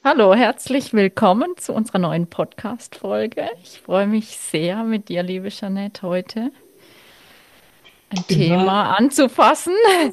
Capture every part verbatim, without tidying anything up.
Hallo, herzlich willkommen zu unserer neuen Podcast-Folge. Ich freue mich sehr, mit dir, liebe Jeanette, heute ein Über, Thema anzufassen,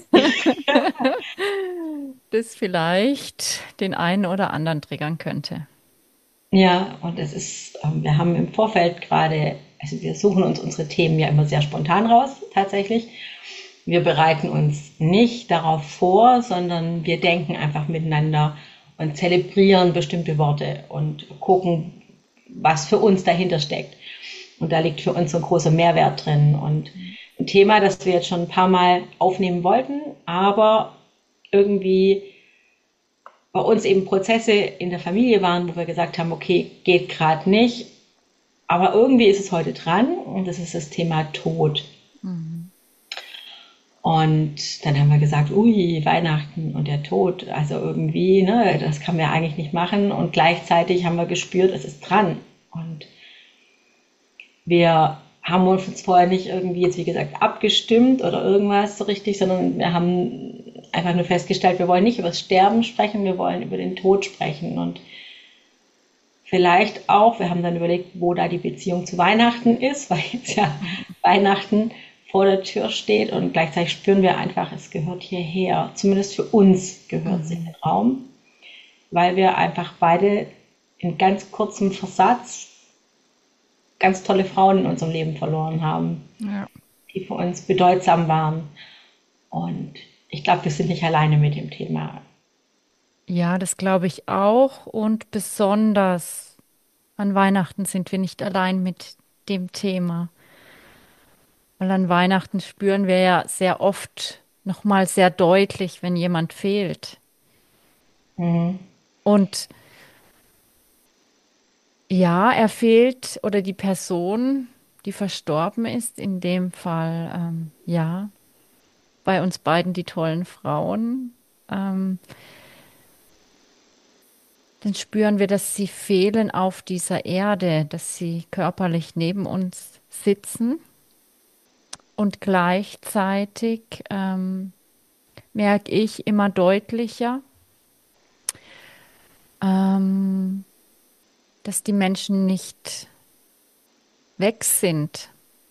das vielleicht den einen oder anderen triggern könnte. ja, und es ist, ähm, wir haben im Vorfeld gerade, also wir suchen uns unsere Themen ja immer sehr spontan raus, tatsächlich. Wir bereiten uns nicht darauf vor, sondern wir denken einfach miteinander und zelebrieren bestimmte Worte und gucken, was für uns dahinter steckt. Und da liegt für uns so ein großer Mehrwert drin. Und ein Thema, das wir jetzt schon ein paar Mal aufnehmen wollten, aber irgendwie bei uns eben Prozesse in der Familie waren, wo wir gesagt haben, okay, geht gerade nicht, aber irgendwie ist es heute dran und das ist das Thema Tod. Mhm. Und dann haben wir gesagt, ui, Weihnachten und der Tod, also irgendwie, ne, das kann man ja eigentlich nicht machen. Und gleichzeitig haben wir gespürt, es ist dran. Und wir haben uns vorher nicht irgendwie jetzt, wie gesagt, abgestimmt oder irgendwas so richtig, sondern wir haben einfach nur festgestellt, wir wollen nicht über das Sterben sprechen, wir wollen über den Tod sprechen. Und vielleicht auch, wir haben dann überlegt, wo da die Beziehung zu Weihnachten ist, weil jetzt ja Weihnachten vor der Tür steht und gleichzeitig spüren wir einfach, es gehört hierher. Zumindest für uns gehört es in Mhm. den Raum, weil wir einfach beide in ganz kurzem Versatz ganz tolle Frauen in unserem Leben verloren haben, Ja. die für uns bedeutsam waren. Und ich glaube, wir sind nicht alleine mit dem Thema. Ja, das glaube ich auch. Und besonders an Weihnachten sind wir nicht allein mit dem Thema. Weil an Weihnachten spüren wir ja sehr oft nochmal sehr deutlich, wenn jemand fehlt. Mhm. Und ja, er fehlt oder die Person, die verstorben ist, in dem Fall, ähm, ja, bei uns beiden die tollen Frauen, ähm, dann spüren wir, dass sie fehlen auf dieser Erde, dass sie körperlich neben uns sitzen und gleichzeitig ähm, merke ich immer deutlicher, ähm, dass die Menschen nicht weg sind,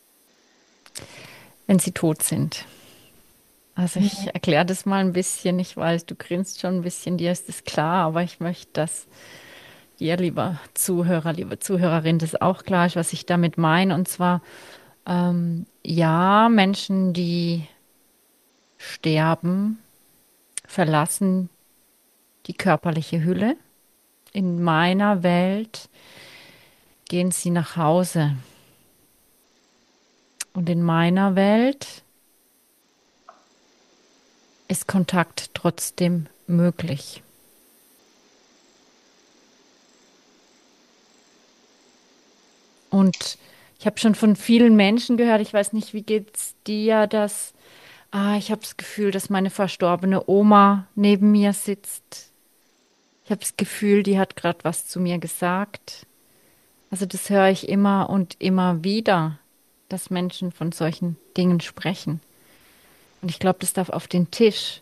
wenn sie tot sind. Also ich erkläre das mal ein bisschen. Ich weiß, du grinst schon ein bisschen, dir ist es klar, aber ich möchte, dass dir, lieber Zuhörer, liebe Zuhörerin, das auch klar ist, was ich damit meine. Und zwar, ähm, ja, Menschen, die sterben, verlassen die körperliche Hülle. In meiner Welt gehen sie nach Hause. Und in meiner Welt ist Kontakt trotzdem möglich. Und ich habe schon von vielen Menschen gehört, ich weiß nicht, wie geht's dir, dass, ah, ich habe das Gefühl, dass meine verstorbene Oma neben mir sitzt. Ich habe das Gefühl, die hat gerade was zu mir gesagt. Also das höre ich immer und immer wieder, dass Menschen von solchen Dingen sprechen. Und ich glaube, das darf auf den Tisch.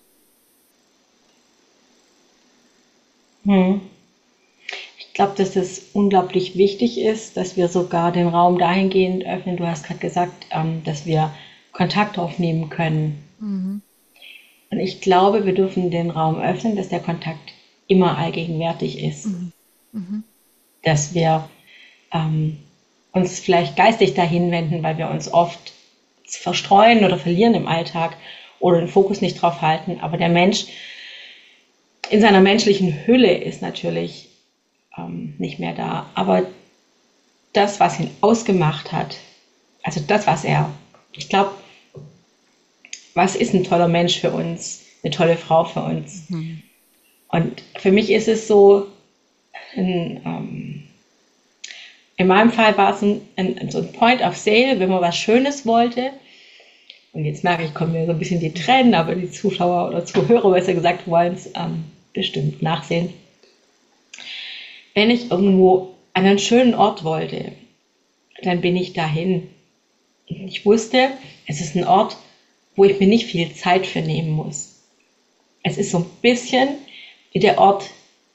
Mhm. Ich glaube, dass es unglaublich wichtig ist, dass wir sogar den Raum dahingehend öffnen. Du hast gerade gesagt, ähm, dass wir Kontakt aufnehmen können. Mhm. Und ich glaube, wir dürfen den Raum öffnen, dass der Kontakt immer allgegenwärtig ist. Mhm. Mhm. Dass wir ähm, uns vielleicht geistig dahin wenden, weil wir uns oft verstreuen oder verlieren im Alltag oder den Fokus nicht drauf halten. Aber der Mensch in seiner menschlichen Hülle ist natürlich ähm, nicht mehr da. Aber das, was ihn ausgemacht hat, also das, was er, ich glaube, was ist ein toller Mensch für uns, eine tolle Frau für uns. Mhm. Und für mich ist es so, ein, ähm, in meinem Fall war es ein, ein, so ein Point of Sale, wenn man was Schönes wollte. Und jetzt merke ich, kommen mir so ein bisschen die Tränen, aber die Zuschauer oder Zuhörer, besser gesagt, wollen es ähm, bestimmt nachsehen. Wenn ich irgendwo an einen schönen Ort wollte, dann bin ich dahin. Ich wusste, es ist ein Ort, wo ich mir nicht viel Zeit für nehmen muss. Es ist so ein bisschen wie der Ort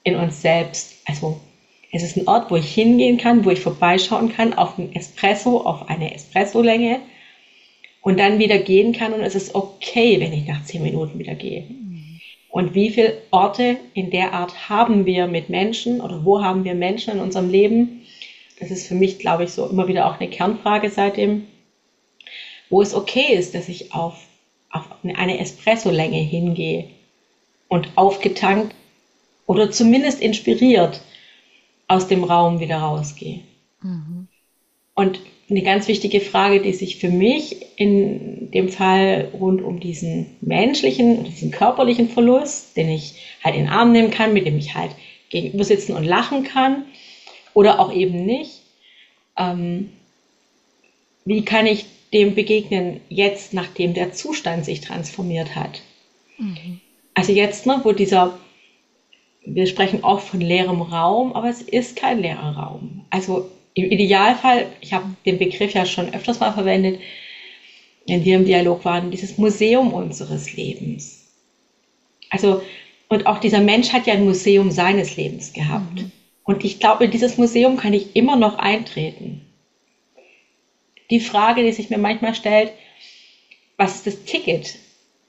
in uns selbst. Also es ist ein Ort, wo ich hingehen kann, wo ich vorbeischauen kann auf einen Espresso, auf eine Espresso-Länge und dann wieder gehen kann und es ist okay, wenn ich nach zehn Minuten wieder gehe. Und wie viele Orte in der Art haben wir mit Menschen oder wo haben wir Menschen in unserem Leben? Das ist für mich, glaube ich, so immer wieder auch eine Kernfrage seitdem, wo es okay ist, dass ich auf, auf eine Espresso-Länge hingehe und aufgetankt oder zumindest inspiriert aus dem Raum wieder rausgehe. Mhm. Und eine ganz wichtige Frage, die sich für mich in dem Fall rund um diesen menschlichen, diesen körperlichen Verlust, den ich halt in den Arm nehmen kann, mit dem ich halt gegenüber sitzen und lachen kann oder auch eben nicht, ähm, wie kann ich dem begegnen jetzt, nachdem der Zustand sich transformiert hat? Mhm. Also jetzt, ne, wo dieser, wir sprechen oft von leerem Raum, aber es ist kein leerer Raum. Also im Idealfall, ich habe den Begriff ja schon öfters mal verwendet, wenn wir im Dialog waren, dieses Museum unseres Lebens. Also, und auch dieser Mensch hat ja ein Museum seines Lebens gehabt. Mhm. Und ich glaube, in dieses Museum kann ich immer noch eintreten. Die Frage, die sich mir manchmal stellt, was ist das Ticket?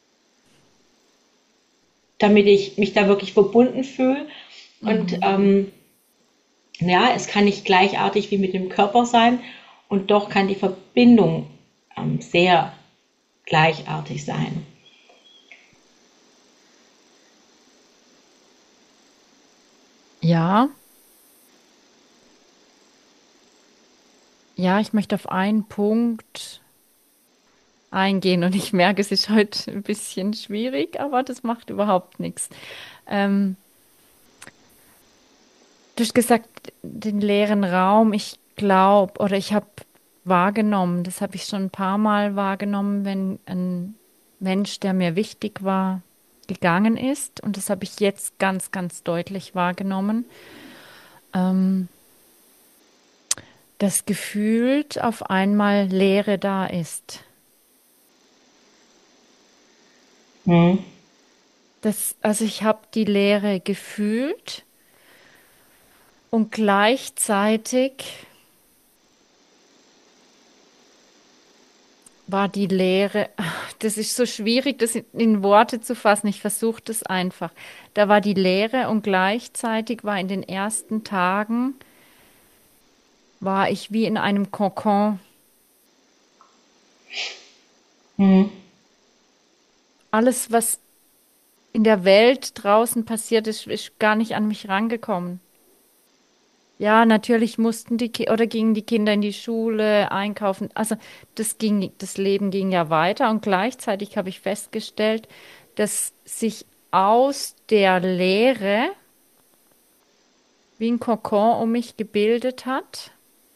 Damit ich mich da wirklich verbunden fühle. Und mhm. ähm, ja, es kann nicht gleichartig wie mit dem Körper sein und doch kann die Verbindung ähm, sehr gleichartig sein. Ja. Ja, ich möchte auf einen Punkt eingehen und ich merke, es ist heute ein bisschen schwierig, aber das macht überhaupt nichts. Ähm, du hast gesagt, den leeren Raum, ich glaube, oder ich habe wahrgenommen, das habe ich schon ein paar Mal wahrgenommen, wenn ein Mensch, der mir wichtig war, gegangen ist. Und das habe ich jetzt ganz, ganz deutlich wahrgenommen. Ähm, dass gefühlt auf einmal Leere da ist. Mhm. Das, also ich habe die Leere gefühlt und gleichzeitig war die Leere, das ist so schwierig, das in Worte zu fassen. Ich versuche das einfach. Da war die Leere und gleichzeitig war in den ersten Tagen, war ich wie in einem Kokon. Mhm. Alles, was in der Welt draußen passiert ist, ist gar nicht an mich rangekommen. Ja, natürlich mussten die Ki oder gingen die Kinder in die Schule, einkaufen. Also das ging, das Leben ging ja weiter und gleichzeitig habe ich festgestellt, dass sich aus der Leere wie ein Kokon um mich gebildet hat.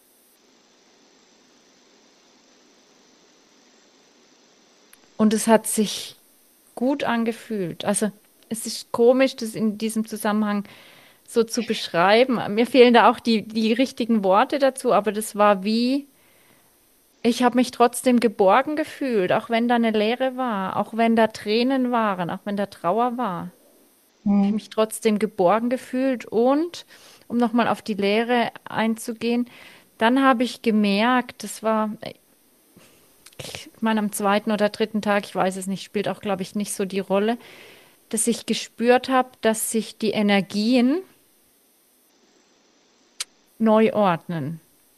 Und es hat sich gut angefühlt. Also es ist komisch, das in diesem Zusammenhang so zu beschreiben. Mir fehlen da auch die, die richtigen Worte dazu, aber das war wie, ich habe mich trotzdem geborgen gefühlt, auch wenn da eine Leere war, auch wenn da Tränen waren, auch wenn da Trauer war. Mhm. Ich habe mich trotzdem geborgen gefühlt und, um nochmal auf die Leere einzugehen, dann habe ich gemerkt, das war, ich meine, am zweiten oder dritten Tag, ich weiß es nicht, spielt auch, glaube ich, nicht so die Rolle, dass ich gespürt habe, dass sich die Energien neu ordnen.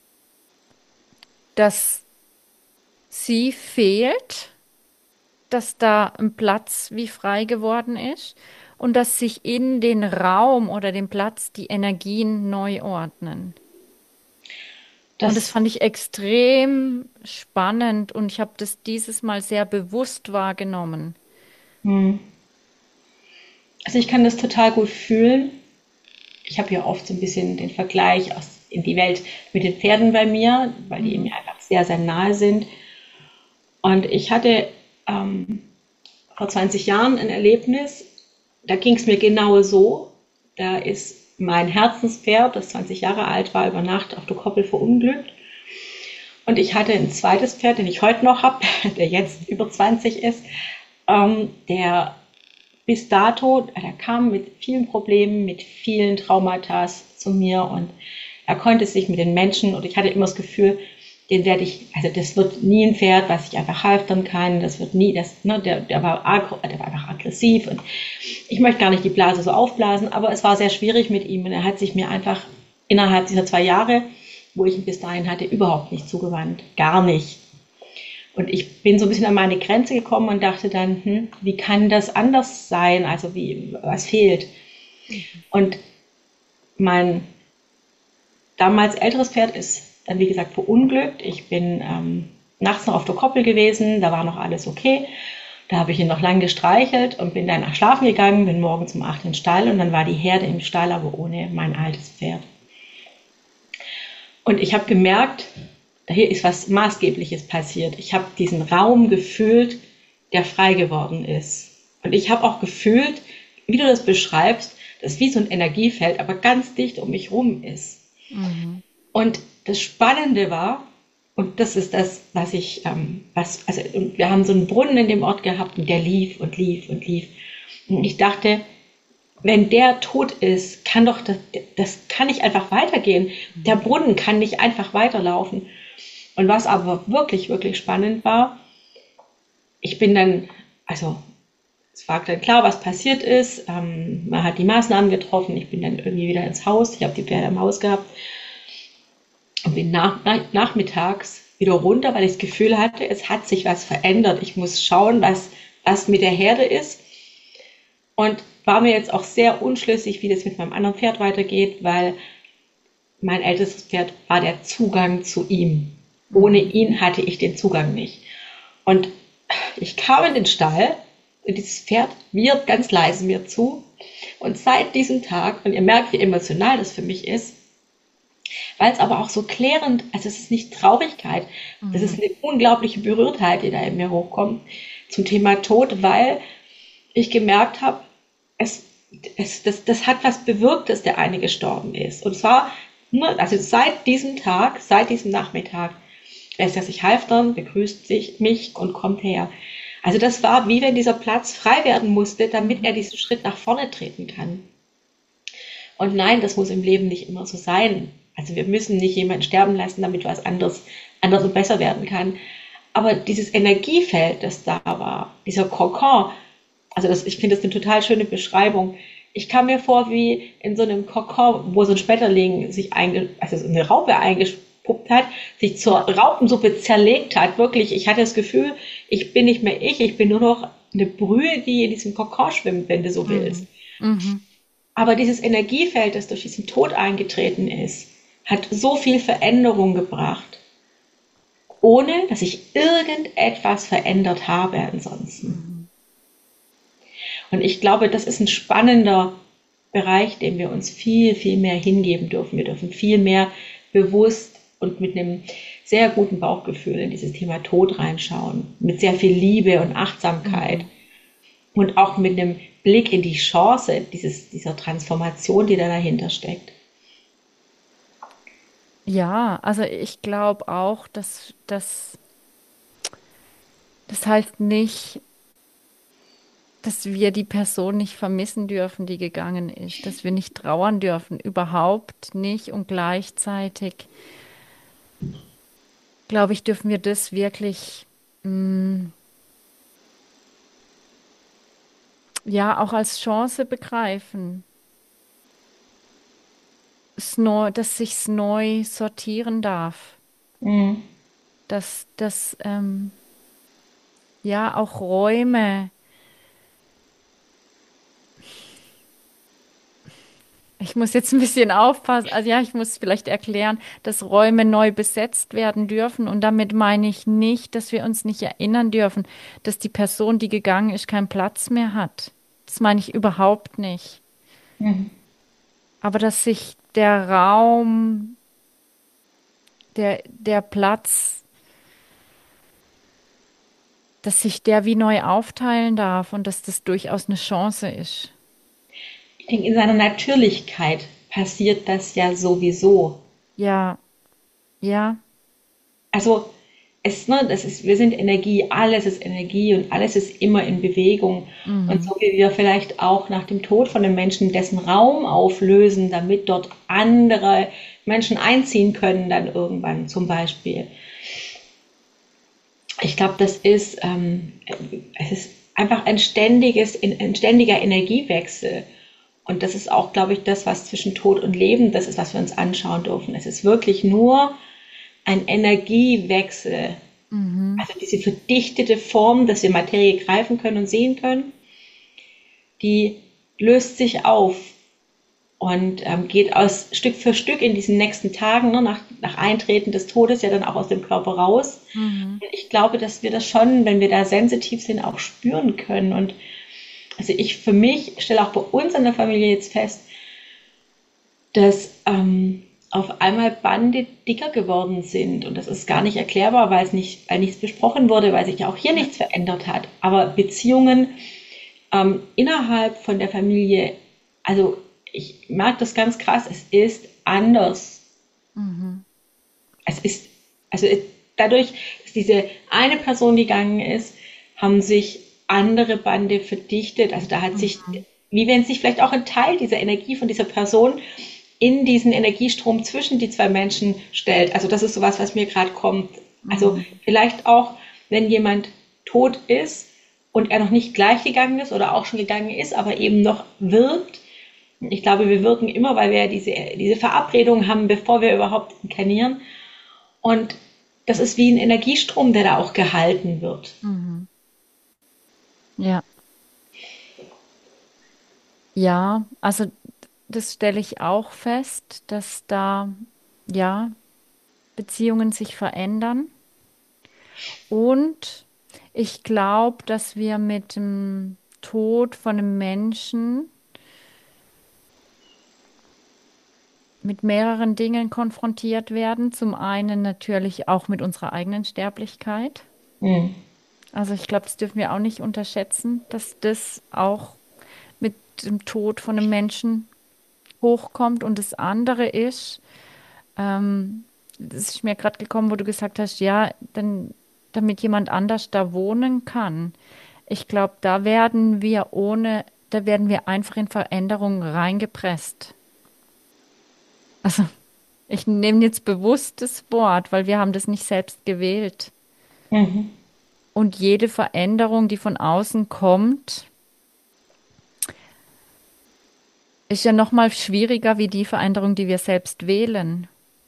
Dass sie fehlt, dass da ein Platz wie frei geworden ist und dass sich in den Raum oder den Platz die Energien neu ordnen. Das und das fand ich extrem spannend und ich habe das dieses Mal sehr bewusst wahrgenommen. Also ich kann das total gut fühlen. Ich habe ja oft so ein bisschen den Vergleich aus, in die Welt mit den Pferden bei mir, weil die mir einfach sehr, sehr nahe sind. Und ich hatte ähm, vor zwanzig Jahren ein Erlebnis, da ging es mir genau so. Da ist mein Herzenspferd, das zwanzig Jahre alt war, über Nacht auf der Koppel verunglückt. Und ich hatte ein zweites Pferd, den ich heute noch habe, der jetzt über zwanzig ist, ähm, der bis dato, er kam mit vielen Problemen, mit vielen Traumata zu mir und er konnte sich mit den Menschen, und ich hatte immer das Gefühl, den werde ich, also das wird nie ein Pferd, was ich einfach halftern kann, das wird nie, das, ne, der, der war agro, der war einfach aggressiv und ich möchte gar nicht die Blase so aufblasen, aber es war sehr schwierig mit ihm und er hat sich mir einfach innerhalb dieser zwei Jahre, wo ich ihn bis dahin hatte, überhaupt nicht zugewandt, gar nicht. Und ich bin so ein bisschen an meine Grenze gekommen und dachte dann, hm, wie kann das anders sein, also wie, was fehlt? Und mein damals älteres Pferd ist dann, wie gesagt, verunglückt. Ich bin ähm, nachts noch auf der Koppel gewesen, da war noch alles okay. Da habe ich ihn noch lang gestreichelt und bin dann nach schlafen gegangen, bin morgens um acht in den Stall und dann war die Herde im Stall, aber ohne mein altes Pferd. Und ich habe gemerkt, hier ist was Maßgebliches passiert. Ich habe diesen Raum gefühlt, der frei geworden ist. Und ich habe auch gefühlt, wie du das beschreibst, dass wie so ein Energiefeld, aber ganz dicht um mich rum ist. Mhm. Und das Spannende war, und das ist das, was ich, ähm, was, also und wir haben so einen Brunnen in dem Ort gehabt und der lief und lief und lief. Und ich dachte, wenn der tot ist, kann doch das, das kann nicht einfach weitergehen. Der Brunnen kann nicht einfach weiterlaufen. Und was aber wirklich, wirklich spannend war, ich bin dann, also es war dann klar, was passiert ist. Ähm, man hat die Maßnahmen getroffen. Ich bin dann irgendwie wieder ins Haus. Ich habe die Pferde im Haus gehabt und bin nach, nach, nachmittags wieder runter, weil ich das Gefühl hatte, es hat sich was verändert. Ich muss schauen, was, was mit der Herde ist. Und war mir jetzt auch sehr unschlüssig, wie das mit meinem anderen Pferd weitergeht, weil mein ältestes Pferd war der Zugang zu ihm. Ohne ihn hatte ich den Zugang nicht. Und ich kam in den Stall und dieses Pferd wiehert ganz leise mir zu. Und seit diesem Tag, und ihr merkt, wie emotional das für mich ist, weil es aber auch so klärend, also es ist nicht Traurigkeit, das ist eine unglaubliche Berührtheit, die da in mir hochkommt zum Thema Tod, weil ich gemerkt habe, es, es, das, das hat was bewirkt, dass der eine gestorben ist. Und zwar, also seit diesem Tag, seit diesem Nachmittag, lässt er sich halftern, begrüßt sich mich und kommt her. Also das war, wie wenn dieser Platz frei werden musste, damit er diesen Schritt nach vorne treten kann. Und nein, das muss im Leben nicht immer so sein. Also wir müssen nicht jemanden sterben lassen, damit was anderes, anders und besser werden kann. Aber dieses Energiefeld, das da war, dieser Kokon, also das, ich finde das eine total schöne Beschreibung. Ich kam mir vor wie in so einem Kokon, wo so ein Schmetterling sich einge, also so eine Raupe eingepuppt hat, sich zur Raupensuppe zerlegt hat. Wirklich, ich hatte das Gefühl, ich bin nicht mehr ich, ich bin nur noch eine Brühe, die in diesem Kokon schwimmt, wenn du so willst. Mhm. Aber dieses Energiefeld, das durch diesen Tod eingetreten ist, hat so viel Veränderung gebracht, ohne dass ich irgendetwas verändert habe ansonsten. Mhm. Und ich glaube, das ist ein spannender Bereich, dem wir uns viel, viel mehr hingeben dürfen. Wir dürfen viel mehr bewusst und mit einem sehr guten Bauchgefühl in dieses Thema Tod reinschauen, mit sehr viel Liebe und Achtsamkeit mhm. und auch mit einem Blick in die Chance dieses, dieser Transformation, die da dahinter steckt. Ja, also ich glaube auch, dass, dass das heißt nicht, dass wir die Person nicht vermissen dürfen, die gegangen ist, dass wir nicht trauern dürfen, überhaupt nicht. Und gleichzeitig, glaube ich, dürfen wir das wirklich, mh, ja, auch als Chance begreifen. Es neu, dass sich's neu sortieren darf. Mhm. Dass, dass ähm, ja auch Räume, ich muss jetzt ein bisschen aufpassen, also ja, ich muss vielleicht erklären, dass Räume neu besetzt werden dürfen. Und damit meine ich nicht, dass wir uns nicht erinnern dürfen, dass die Person, die gegangen ist, keinen Platz mehr hat. Das meine ich überhaupt nicht. Mhm. Aber dass sich der Raum, der, der Platz, dass sich der wie neu aufteilen darf und dass das durchaus eine Chance ist. Ich denke, in seiner Natürlichkeit passiert das ja sowieso. Ja, ja. Also es, ne, das ist, wir sind Energie, alles ist Energie und alles ist immer in Bewegung. Und Mhm. so wie wir vielleicht auch nach dem Tod von einem Menschen dessen Raum auflösen, damit dort andere Menschen einziehen können, dann irgendwann zum Beispiel. Ich glaube, das ist, ähm, es ist einfach ein ständiges, ein ständiger Energiewechsel. Und das ist auch, glaube ich, das, was zwischen Tod und Leben, das ist, was wir uns anschauen dürfen. Es ist wirklich nur ein Energiewechsel. Mhm. Also diese verdichtete Form, dass wir Materie greifen können und sehen können, die löst sich auf und ähm, geht aus Stück für Stück in diesen nächsten Tagen, ne, nach, nach Eintreten des Todes ja dann auch aus dem Körper raus. Mhm. Und ich glaube, dass wir das schon, wenn wir da sensitiv sind, auch spüren können. Und also ich für mich stelle auch bei uns in der Familie jetzt fest, dass ähm, auf einmal Bande dicker geworden sind. Und das ist gar nicht erklärbar, weil es nicht, weil nichts besprochen wurde, weil sich ja auch hier Ja. nichts verändert hat. Aber Beziehungen ähm, innerhalb von der Familie, also ich merke das ganz krass, es ist anders. Mhm. Es ist, also es, dadurch, dass diese eine Person gegangen ist, haben sich andere Bande verdichtet. Also da hat sich, Mhm. wie wenn sich vielleicht auch ein Teil dieser Energie von dieser Person in diesen Energiestrom zwischen die zwei Menschen stellt. Also das ist sowas, was mir gerade kommt. Also Mhm. vielleicht auch, wenn jemand tot ist und er noch nicht gleich gegangen ist oder auch schon gegangen ist, aber eben noch wirkt. Ich glaube, wir wirken immer, weil wir ja diese, diese Verabredung haben, bevor wir überhaupt inkarnieren. Und das ist wie ein Energiestrom, der da auch gehalten wird. Mhm. Ja. Ja, also das stelle ich auch fest, dass da ja Beziehungen sich verändern. Und ich glaube, dass wir mit dem Tod von einem Menschen mit mehreren Dingen konfrontiert werden. Zum einen natürlich auch mit unserer eigenen Sterblichkeit. Hm. Also ich glaube, das dürfen wir auch nicht unterschätzen, dass das auch mit dem Tod von einem Menschen hochkommt. Und das andere ist, ähm, das ist mir gerade gekommen, wo du gesagt hast, ja, dann, damit jemand anders da wohnen kann. Ich glaube, da werden wir ohne, da werden wir einfach in Veränderungen reingepresst. Also ich nehme jetzt bewusst das Wort, weil wir haben das nicht selbst gewählt. Mhm. Und jede Veränderung, die von außen kommt, ist ja noch mal schwieriger wie die Veränderung, die wir selbst wählen.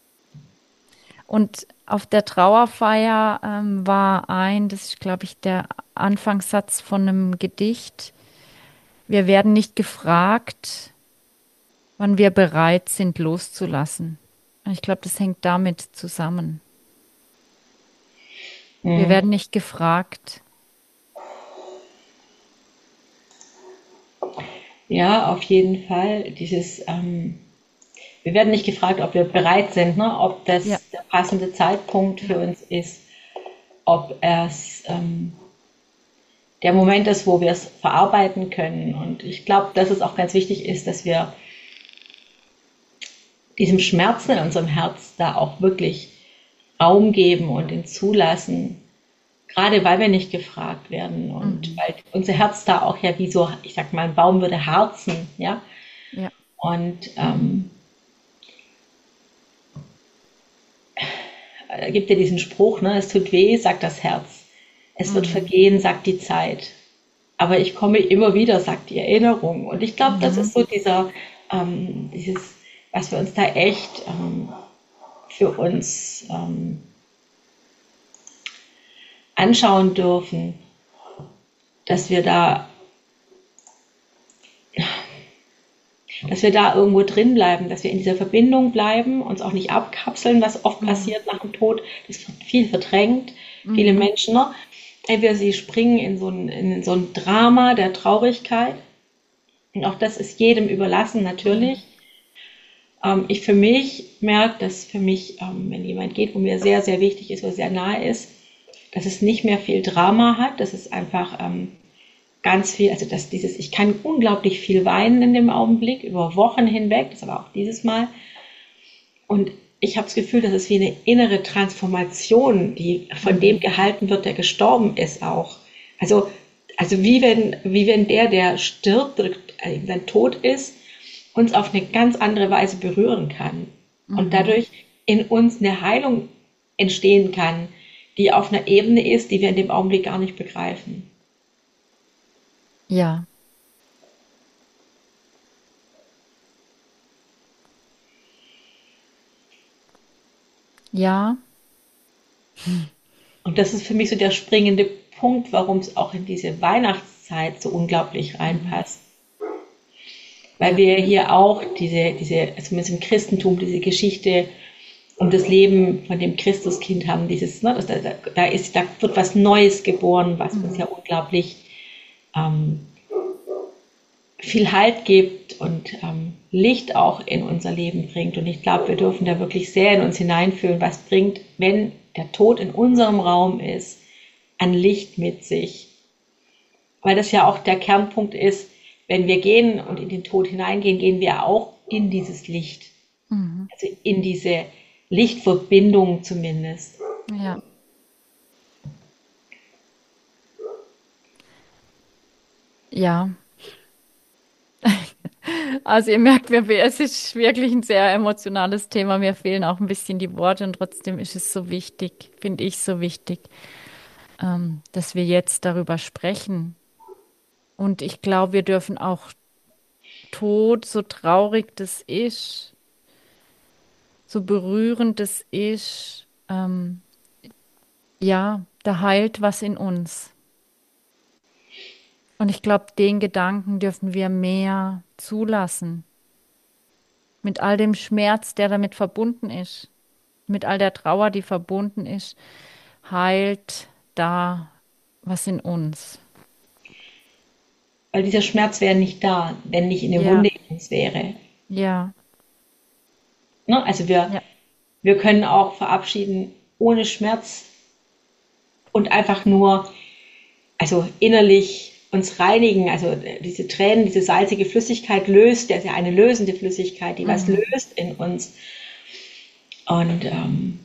Und auf der Trauerfeier ähm, war ein, das ist, glaube ich, der Anfangssatz von einem Gedicht. Wir werden nicht gefragt, wann wir bereit sind, loszulassen. Und ich glaube, das hängt damit zusammen. Wir Mhm. werden nicht gefragt. Ja, auf jeden Fall. Dieses, ähm, wir werden nicht gefragt, ob wir bereit sind, ne? Ob Ja, das der passende Zeitpunkt für ja. uns ist, ob es ähm, der Moment ist, wo wir es verarbeiten können. Und ich glaube, dass es auch ganz wichtig ist, dass wir diesem Schmerzen in unserem Herz da auch wirklich Raum geben und ihn zulassen, gerade weil wir nicht gefragt werden und Mhm. weil unser Herz da auch ja wie so, ich sag mal, ein Baum würde harzen, ja. Ja. Und ähm, da gibt ja diesen Spruch, ne, es tut weh, sagt das Herz. Es wird Mhm. vergehen, sagt die Zeit. Aber ich komme immer wieder, sagt die Erinnerung. Und ich glaube, das Mhm. ist so dieser, ähm, dieses, was wir uns da echt ähm, für uns ähm, anschauen dürfen, dass wir da, dass wir da irgendwo drin bleiben, dass wir in dieser Verbindung bleiben, uns auch nicht abkapseln, was oft Mhm. passiert nach dem Tod. Das wird viel verdrängt. Viele Mhm. Menschen, ne? Entweder sie springen in so ein, in so ein Drama der Traurigkeit. Und auch das ist jedem überlassen, natürlich. Mhm. Ähm, ich für mich merke, dass für mich, ähm, wenn jemand geht, wo mir sehr, sehr wichtig ist, wo sehr nahe ist, dass es nicht mehr viel Drama hat, dass es einfach ähm, ganz viel, also dass dieses, ich kann unglaublich viel weinen in dem Augenblick, über Wochen hinweg, das aber auch dieses Mal. Und ich habe das Gefühl, das ist wie eine innere Transformation, die von dem gehalten wird, der gestorben ist auch. Also, also wie wenn, wie wenn der, der stirbt oder dann tot ist, uns auf eine ganz andere Weise berühren kann. Und dadurch in uns eine Heilung entstehen kann, die auf einer Ebene ist, die wir in dem Augenblick gar nicht begreifen. Ja, ja, Und das ist für mich so der springende Punkt, warum es auch in diese Weihnachtszeit so unglaublich reinpasst. Weil ja, wir hier auch diese, diese, zumindest im Christentum, diese Geschichte um das Leben von dem Christuskind haben, dieses, ne, das, da, da, ist, da wird was Neues geboren, was uns ja unglaublich ähm, viel Halt gibt und ähm, Licht auch in unser Leben bringt. Und ich glaube, wir dürfen da wirklich sehr in uns hineinfühlen, was bringt, wenn der Tod in unserem Raum ist, an Licht mit sich. Weil das ja auch der Kernpunkt ist, wenn wir gehen und in den Tod hineingehen, gehen wir auch in dieses Licht. Also in diese Lichtverbindung zumindest. ja, ja. Also ihr merkt, wir, wir- es ist wirklich ein sehr emotionales Thema. Mir fehlen auch ein bisschen die Worte und trotzdem ist es so wichtig, finde ich so wichtig, ähm, dass wir jetzt darüber sprechen. Und ich glaube, wir dürfen auch Tod, so traurig das ist, so berührend das ist, ähm, ja, da heilt was in uns. Und ich glaube, den Gedanken dürfen wir mehr zulassen. Mit all dem Schmerz, der damit verbunden ist, mit all der Trauer, die verbunden ist, heilt da was in uns. Weil dieser Schmerz wäre nicht da, wenn nicht eine Ja, Wunde in uns wäre. ja, Ne? Also wir, ja. wir können auch verabschieden ohne Schmerz und einfach nur, also innerlich uns reinigen. Also diese Tränen, diese salzige Flüssigkeit löst, der ist ja eine lösende Flüssigkeit, die was Mhm. löst in uns. Und ähm,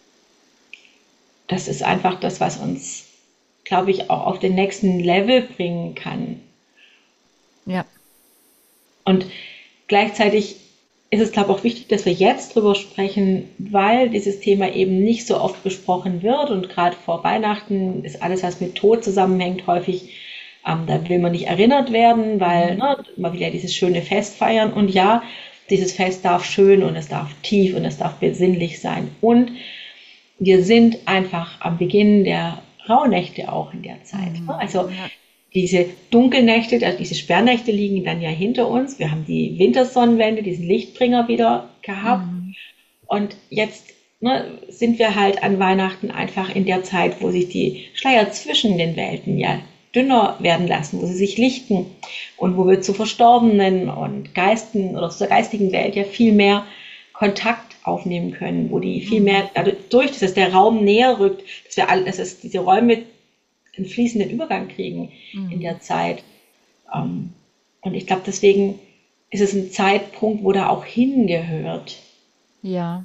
das ist einfach das, was uns, glaube ich, auch auf den nächsten Level bringen kann. Ja, Und gleichzeitig ist es, glaube ich, auch wichtig, dass wir jetzt drüber sprechen, weil dieses Thema eben nicht so oft besprochen wird. Und gerade vor Weihnachten ist alles, was mit Tod zusammenhängt, häufig, ähm, da will man nicht erinnert werden, weil ne, man will ja dieses schöne Fest feiern. Und ja, dieses Fest darf schön und es darf tief und es darf besinnlich sein. Und wir sind einfach am Beginn der Rauhnächte auch in der Zeit. Ne? Also ja, diese Dunkelnächte, also diese Sperrnächte liegen dann ja hinter uns. Wir haben die Wintersonnenwende, diesen Lichtbringer wieder gehabt. Und jetzt ne, sind wir halt an Weihnachten einfach in der Zeit, wo sich die Schleier zwischen den Welten ja dünner werden lassen, wo sie sich lichten und wo wir zu Verstorbenen und Geisten oder zur geistigen Welt ja viel mehr Kontakt aufnehmen können, wo die viel mehr, dadurch, dass der Raum näher rückt, dass wir alle, dass es diese Räume einen fließenden Übergang kriegen in der Zeit. Ähm, Und ich glaube, deswegen ist es ein Zeitpunkt, wo da auch hingehört. ja.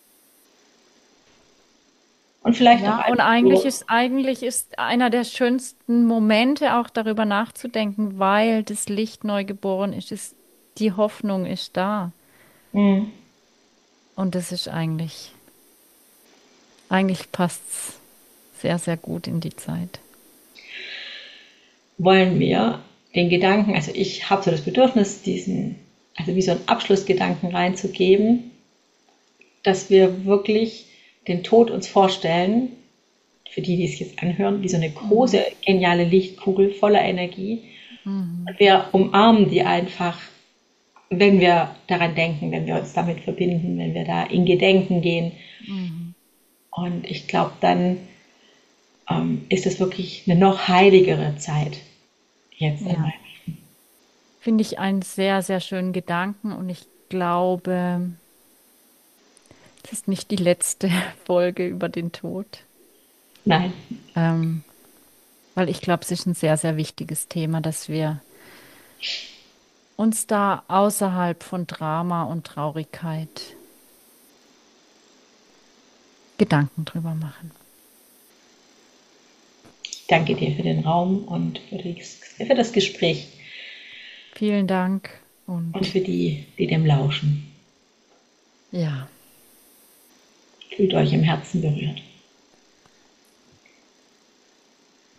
Und vielleicht auch Ja, und einfach eigentlich so, ist, eigentlich ist einer der schönsten Momente auch darüber nachzudenken, weil das Licht neu geboren ist, ist, die Hoffnung ist da. hm, Und das ist eigentlich, eigentlich passt's sehr, sehr gut in die Zeit. wollen wir den Gedanken, also ich habe so das Bedürfnis, diesen, also wie so einen Abschlussgedanken reinzugeben, dass wir wirklich den Tod uns vorstellen, für die, die es jetzt anhören, wie so eine große, geniale Lichtkugel voller Energie. Und wir umarmen die einfach, wenn wir daran denken, wenn wir uns damit verbinden, wenn wir da in Gedenken gehen. Und ich glaube, dann ähm, ist es wirklich eine noch heiligere Zeit jetzt Ja, einmal. finde ich einen sehr, sehr schönen Gedanken und ich glaube, es ist nicht die letzte Folge über den Tod, Nein, ähm, weil ich glaube, es ist ein sehr, sehr wichtiges Thema, dass wir uns da außerhalb von Drama und Traurigkeit Gedanken drüber machen. Ich danke dir für den Raum und für das, für das Gespräch Vielen Dank und und für die, die dem lauschen. ja. Fühlt euch im Herzen berührt.